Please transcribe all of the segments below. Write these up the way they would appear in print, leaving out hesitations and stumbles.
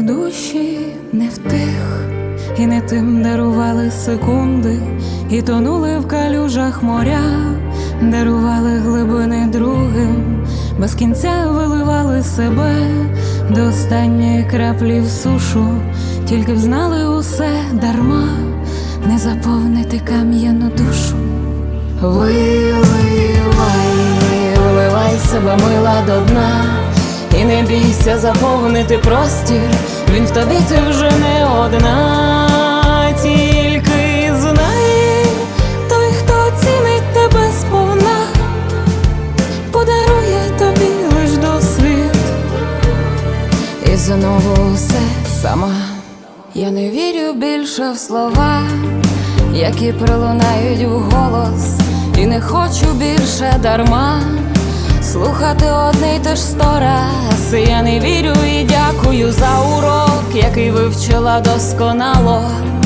Боліли душі не в тих, і не тим дарували секунди, і тонули в калюжах моря, дарували глибини другим, без кінця виливали себе до останньої краплі в сушу, тільки б знали усе дарма, не заповнити кам'яну душу. Виливай себе, мила, до дна, і не бійся заповнити простір, він в тобі, ти вже не одна. Тільки знай, той, хто оцінить тебе сповна, подарує тобі лиш досвід, і знову все сама. Я не вірю більше в слова, які пролунають у голос, і не хочу більше дарма слухати одне й те ж 100 раз. Я не вірю і дякую за урок, який вивчила досконало.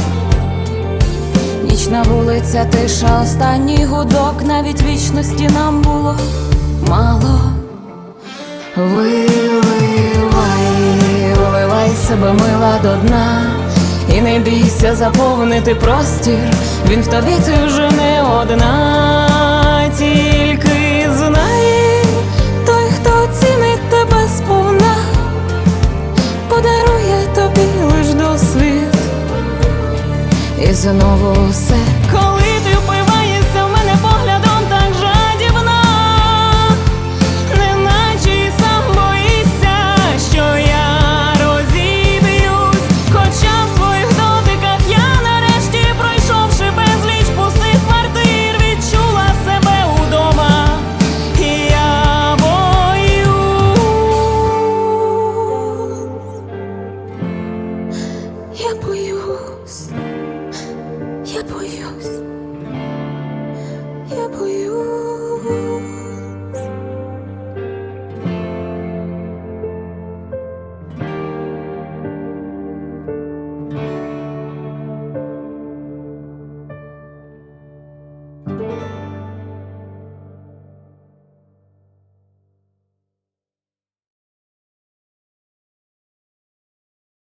Нічна вулиця, тиша, останній гудок, навіть вічності нам було мало. Виливай себе, мила, до дна, і не бійся заповнити простір, він в тобі, ти вже не одна. Тільки знай, той, хто оцінить тебе сповна, подарує тобі лиш досвід, і знову все. Коли ти впиваєшся в мене поглядом так жадібно, неначе й сам боїшся, що я розіб'юсь, хоча в твоїх дотиках я нарешті, пройшовши безліч пустих квартир, відчула себе удома. І я боюсь, я боюсь.